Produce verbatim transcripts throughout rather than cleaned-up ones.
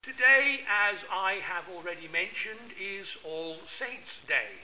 Today, as I have already mentioned, is All Saints' Day.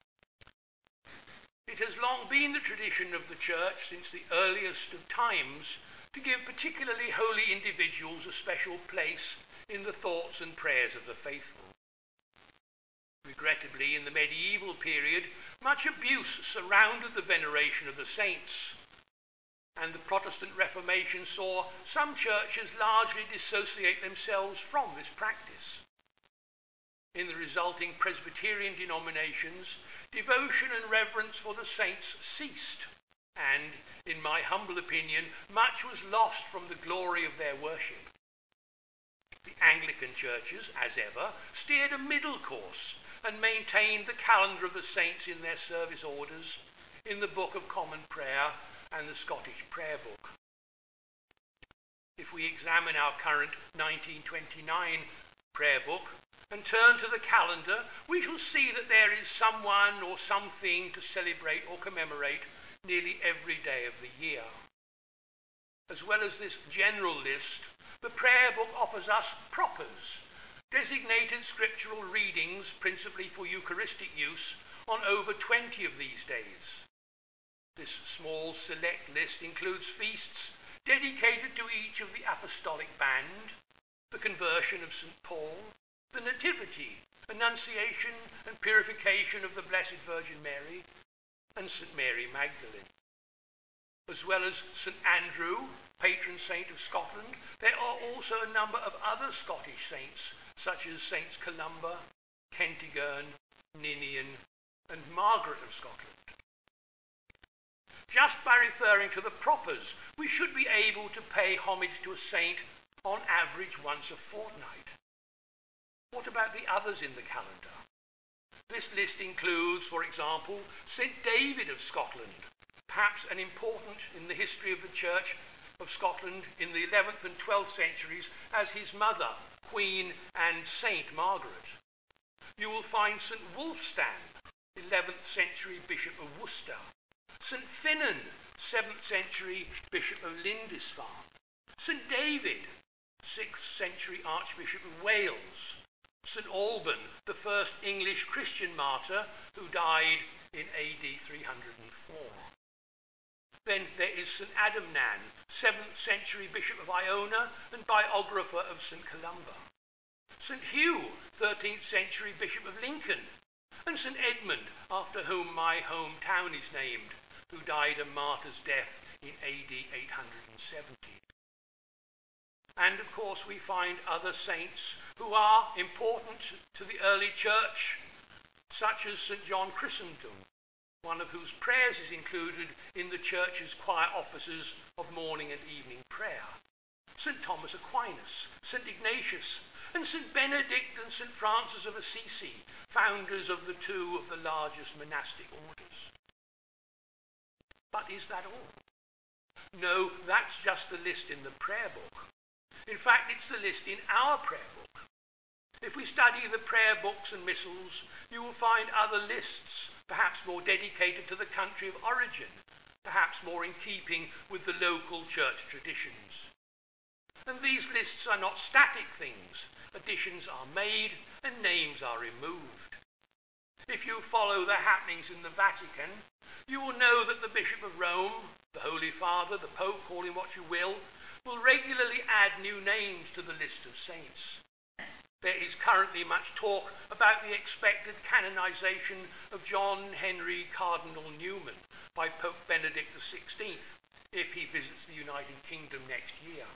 It has long been the tradition of the Church since the earliest of times to give particularly holy individuals a special place in the thoughts and prayers of the faithful. Regrettably, in the medieval period, much abuse surrounded the veneration of the saints, and the Protestant Reformation saw some churches largely dissociate themselves from this practice. In the resulting Presbyterian denominations, devotion and reverence for the saints ceased, and, in my humble opinion, much was lost from the glory of their worship. The Anglican churches, as ever, steered a middle course and maintained the calendar of the saints in their service orders, in the Book of Common Prayer and the Scottish Prayer Book. If we examine our current nineteen twenty-nine prayer book and turn to the calendar, we shall see that there is someone or something to celebrate or commemorate nearly every day of the year. As well as this general list, the prayer book offers us propers, designated scriptural readings principally for Eucharistic use on over twenty of these days. This small select list includes feasts dedicated to each of the Apostolic Band, the conversion of Saint Paul, the Nativity, Annunciation and Purification of the Blessed Virgin Mary, and Saint Mary Magdalene. As well as Saint Andrew, patron saint of Scotland, there are also a number of other Scottish saints, such as Saints Columba, Kentigern, Ninian, and Margaret of Scotland. Just by referring to the propers, we should be able to pay homage to a saint on average once a fortnight. What about the others in the calendar? This list includes, for example, Saint David of Scotland, perhaps an important in the history of the Church of Scotland in the eleventh and twelfth centuries as his mother, Queen and Saint Margaret. You will find Saint Wulfstan, eleventh century Bishop of Worcester, Saint Finan, seventh century Bishop of Lindisfarne, Saint David, sixth century Archbishop of Wales, Saint Alban, the first English Christian martyr who died in A D three hundred four. Then there is Saint Adamnan, seventh century Bishop of Iona and biographer of Saint Columba, Saint Hugh, thirteenth century Bishop of Lincoln, and Saint Edmund, after whom my hometown is named, who died a martyr's death in A D eight hundred seventy. And of course we find other saints who are important to the early church, such as Saint John Chrysostom, one of whose prayers is included in the church's choir offices of morning and evening prayer, Saint Thomas Aquinas, Saint Ignatius, and Saint Benedict and Saint Francis of Assisi, founders of the two of the largest monastic orders. But is that all? No, that's just the list in the prayer book. In fact, it's the list in our prayer book. If we study the prayer books and missals, you will find other lists, perhaps more dedicated to the country of origin, perhaps more in keeping with the local church traditions. And these lists are not static things. Additions are made and names are removed. If you follow the happenings in the Vatican, you will know that the Bishop of Rome, the Holy Father, the Pope, call him what you will, will regularly add new names to the list of saints. There is currently much talk about the expected canonization of John Henry Cardinal Newman by Pope Benedict the sixteenth, if he visits the United Kingdom next year.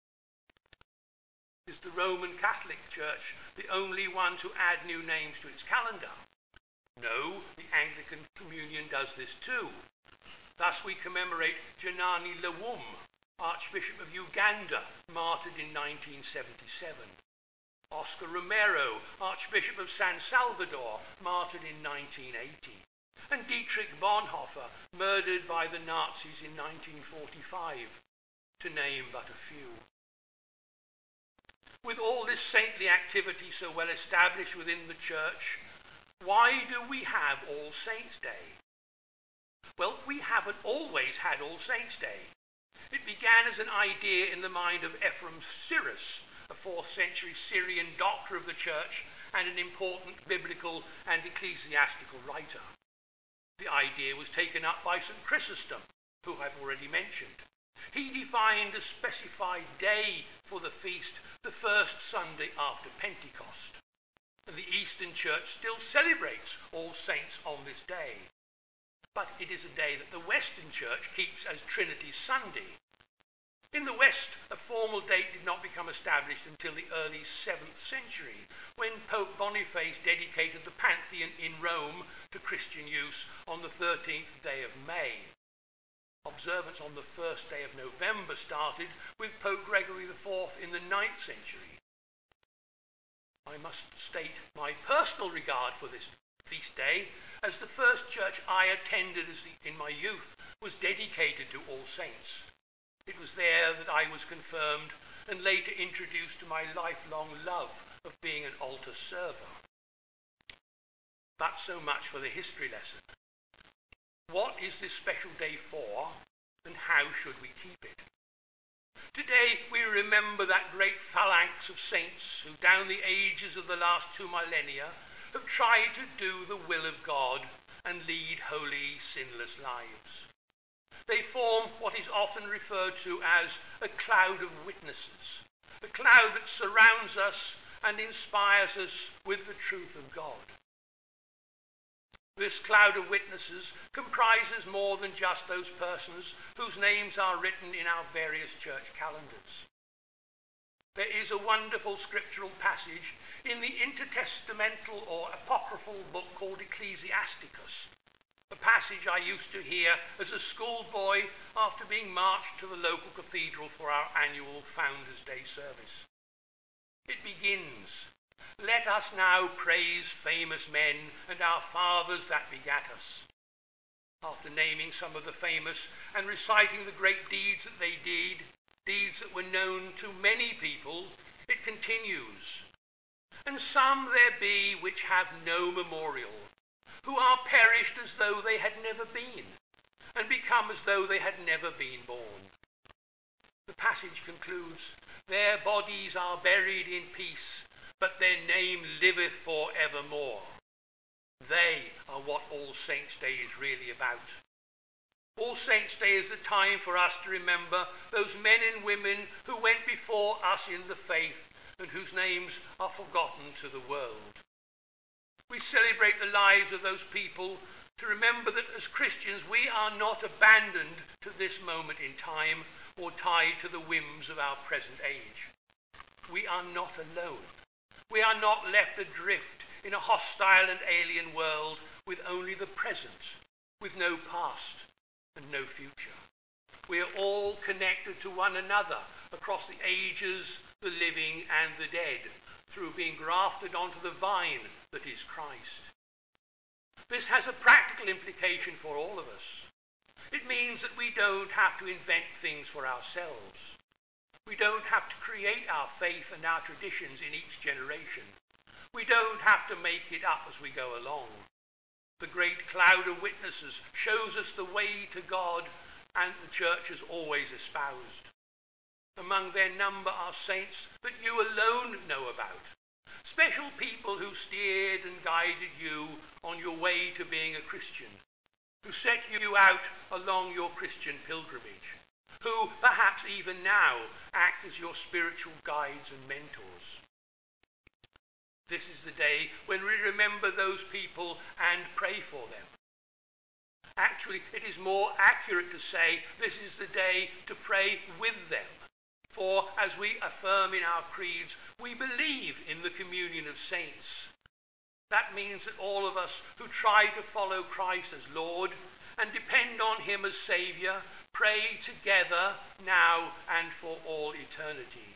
Is the Roman Catholic Church the only one to add new names to its calendar? No, the Anglican Communion does this too. Thus we commemorate Janani Lawum, Archbishop of Uganda, martyred in nineteen seventy-seven. Oscar Romero, Archbishop of San Salvador, martyred in nineteen eighty. And Dietrich Bonhoeffer, murdered by the Nazis in nineteen forty-five, to name but a few. With all this saintly activity so well established within the Church, why do we have All Saints' Day? Well, we haven't always had All Saints' Day. It began as an idea in the mind of Ephraim Syrus, a fourth century Syrian doctor of the church and an important biblical and ecclesiastical writer. The idea was taken up by Saint Chrysostom, who I've already mentioned. He defined a specified day for the feast, the first Sunday after Pentecost. And the Eastern Church still celebrates All Saints on this day. But it is a day that the Western Church keeps as Trinity Sunday. In the West, a formal date did not become established until the early seventh century, when Pope Boniface dedicated the Pantheon in Rome to Christian use on the thirteenth day of May. Observance on the first day of November started with Pope Gregory the fourth in the ninth century. I must state my personal regard for this feast day, as the first church I attended as the, in my youth was dedicated to All Saints. It was there that I was confirmed and later introduced to my lifelong love of being an altar server. But so much for the history lesson. What is this special day for, and how should we keep it? Today we remember that great phalanx of saints who down the ages of the last two millennia have tried to do the will of God and lead holy, sinless lives. They form what is often referred to as a cloud of witnesses, a cloud that surrounds us and inspires us with the truth of God. This cloud of witnesses comprises more than just those persons whose names are written in our various church calendars. There is a wonderful scriptural passage in the intertestamental or apocryphal book called Ecclesiasticus, a passage I used to hear as a schoolboy after being marched to the local cathedral for our annual Founders' Day service. It begins, "Let us now praise famous men and our fathers that begat us." After naming some of the famous and reciting the great deeds that they did, deeds that were known to many people, it continues, "And some there be which have no memorial, who are perished as though they had never been, and become as though they had never been born." The passage concludes, "Their bodies are buried in peace, but their name liveth for evermore." They are what All Saints' Day is really about. All Saints' Day is a time for us to remember those men and women who went before us in the faith and whose names are forgotten to the world. We celebrate the lives of those people to remember that as Christians we are not abandoned to this moment in time or tied to the whims of our present age. We are not alone. We are not left adrift in a hostile and alien world with only the present, with no past and no future. We are all connected to one another across the ages, the living and the dead, through being grafted onto the vine that is Christ. This has a practical implication for all of us. It means that we don't have to invent things for ourselves. We don't have to create our faith and our traditions in each generation. We don't have to make it up as we go along. The great cloud of witnesses shows us the way to God, and the church has always espoused. Among their number are saints that you alone know about, special people who steered and guided you on your way to being a Christian, who set you out along your Christian pilgrimage, who perhaps even now act as your spiritual guides and mentors. This is the day when we remember those people and pray for them. Actually, it is more accurate to say this is the day to pray with them. For, as we affirm in our creeds, we believe in the communion of saints. That means that all of us who try to follow Christ as Lord and depend on him as Saviour pray together now and for all eternity.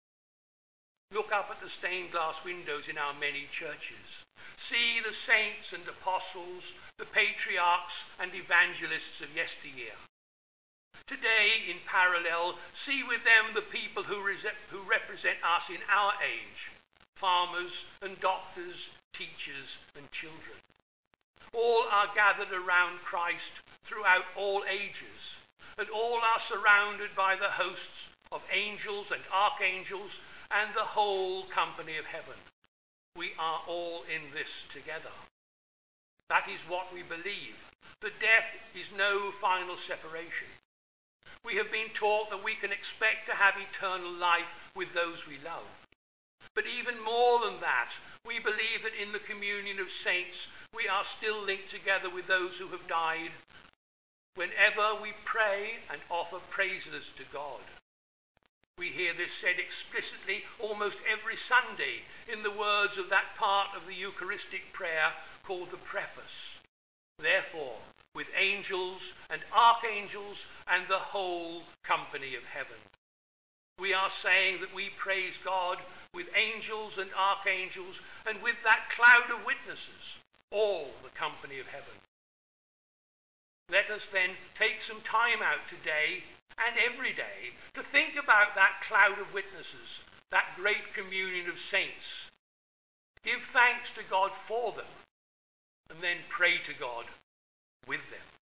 Look up at the stained glass windows in our many churches. See the saints and apostles, the patriarchs and evangelists of yesteryear. Today, in parallel, see with them the people who, rese- who represent us in our age, farmers and doctors, teachers and children. All are gathered around Christ throughout all ages, and all are surrounded by the hosts of angels and archangels and the whole company of heaven. We are all in this together. That is what we believe. That death is no final separation. We have been taught that we can expect to have eternal life with those we love. But even more than that, we believe that in the communion of saints, we are still linked together with those who have died whenever we pray and offer praises to God. We hear this said explicitly almost every Sunday in the words of that part of the Eucharistic prayer called the preface. Therefore, with angels and archangels and the whole company of heaven. We are saying that we praise God with angels and archangels and with that cloud of witnesses, all the company of heaven. Let us then take some time out today and every day to think about that cloud of witnesses, that great communion of saints. Give thanks to God for them, and then pray to God with them.